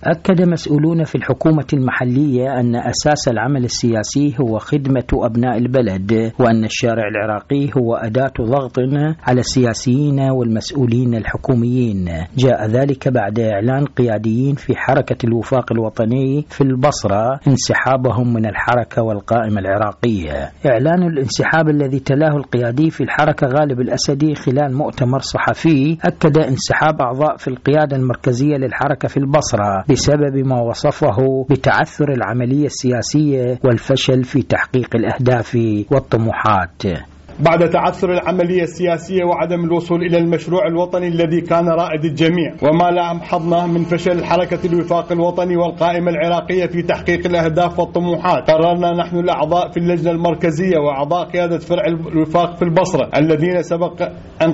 أكد مسؤولون في الحكومة المحلية أن أساس العمل السياسي هو خدمة أبناء البلد، وأن الشارع العراقي هو أداة ضغط على السياسيين والمسؤولين الحكوميين. جاء ذلك بعد إعلان قياديين في حركة الوفاق الوطني في البصرة انسحابهم من الحركة والقائمة العراقية. إعلان الانسحاب الذي تلاه القيادي في الحركة غالب الأسدي خلال مؤتمر صحفي أكد انسحاب أعضاء في القيادة المركزية للحركة في البصرة بسبب ما وصفه بتعثر العملية السياسية والفشل في تحقيق الأهداف والطموحات. بعد تعثر العملية السياسية وعدم الوصول إلى المشروع الوطني الذي كان رائد الجميع، وما لاحظناه من فشل حركة الوفاق الوطني والقائمة العراقية في تحقيق الأهداف والطموحات، قررنا نحن الأعضاء في اللجنة المركزية وأعضاء قيادة فرع الوفاق في البصرة الذين سبق أن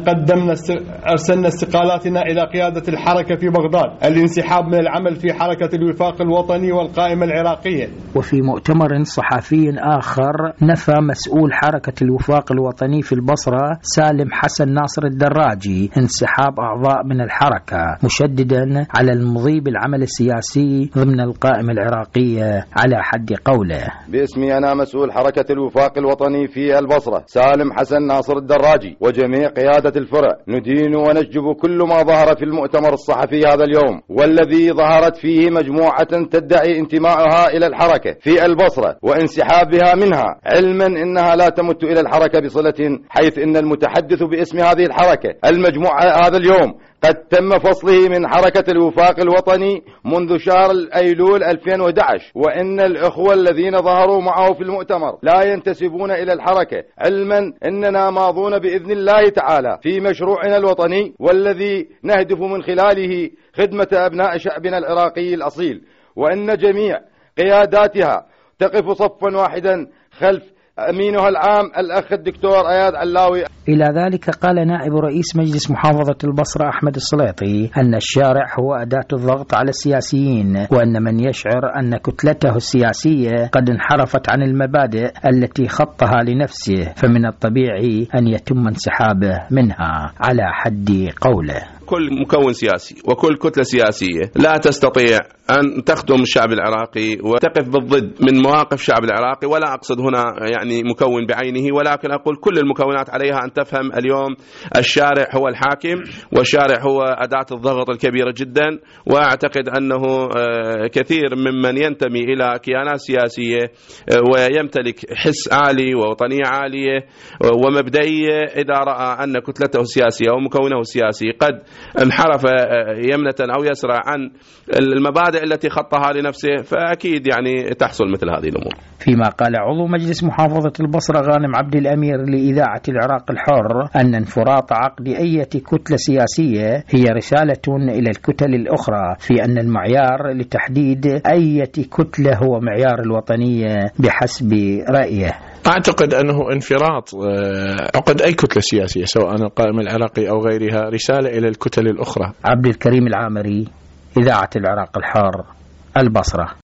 أرسلنا استقالاتنا إلى قيادة الحركة في بغداد الانسحاب من العمل في حركة الوفاق الوطني والقائمة العراقية. وفي مؤتمر صحفي آخر نفى مسؤول حركة الوفاق الوطني في البصرة سالم حسن ناصر الدراجي انسحاب أعضاء من الحركة، مشددا على المضي بالعمل السياسي ضمن القائمة العراقية على حد قوله: باسمي أنا مسؤول حركة الوفاق الوطني في البصرة سالم حسن ناصر الدراجي وجميع قيادة الفرع ندين ونشجب كل ما ظهر في المؤتمر الصحفي هذا اليوم، والذي ظهرت فيه مجموعة تدعي انتمائها إلى الحركة في البصرة وانسحابها منها، علما إنها لا تمت إلى الحركة بصلة، حيث إن المتحدث باسم هذه الحركة المجموعة هذا اليوم قد تم فصله من حركة الوفاق الوطني منذ شهر أيلول 2011، وإن الإخوة الذين ظهروا معه في المؤتمر لا ينتسبون إلى الحركة، علما أننا ماضون بإذن الله تعالى في مشروعنا الوطني والذي نهدف من خلاله خدمة أبناء شعبنا العراقي الأصيل، وأن جميع قياداتها تقف صفا واحدا خلف أمينها العام الأخ الدكتور أياد علاوي. إلى ذلك قال نائب رئيس مجلس محافظة البصرة أحمد السليطي أن الشارع هو أداة الضغط على السياسيين، وأن من يشعر أن كتلته السياسية قد انحرفت عن المبادئ التي خطها لنفسه فمن الطبيعي أن يتم انسحابه منها على حد قوله. كل مكون سياسي وكل كتلة سياسية لا تستطيع أن تخدم الشعب العراقي وتقف بالضد من مواقف الشعب العراقي، ولا أقصد هنا يعني مكون بعينه، ولكن أقول كل المكونات عليها أن تفهم اليوم الشارع هو الحاكم، والشارع هو أداة الضغط الكبيرة جدا. وأعتقد أنه كثير ممن ينتمي إلى كيانات سياسية ويمتلك حس عالي ووطنية عالية ومبدئية، إذا رأى أن كتلته السياسية أو مكونه السياسي قد انحرف يمنة أو يسرى عن المبادئ التي خطها لنفسه، فأكيد يعني تحصل مثل هذه الأمور. فيما قال عضو مجلس محافظة البصرة غانم عبد الأمير لإذاعة العراق الحر أن انفراط عقد أي كتلة سياسية هي رسالة إلى الكتل الأخرى في أن المعيار لتحديد أي كتلة هو معيار الوطنية بحسب رأيه. أعتقد أنه انفراط عقد أي كتلة سياسية سواء القائمة العراقي أو غيرها رسالة إلى الكتل الأخرى. عبد الكريم العامري، إذاعة العراق الحر، البصرة.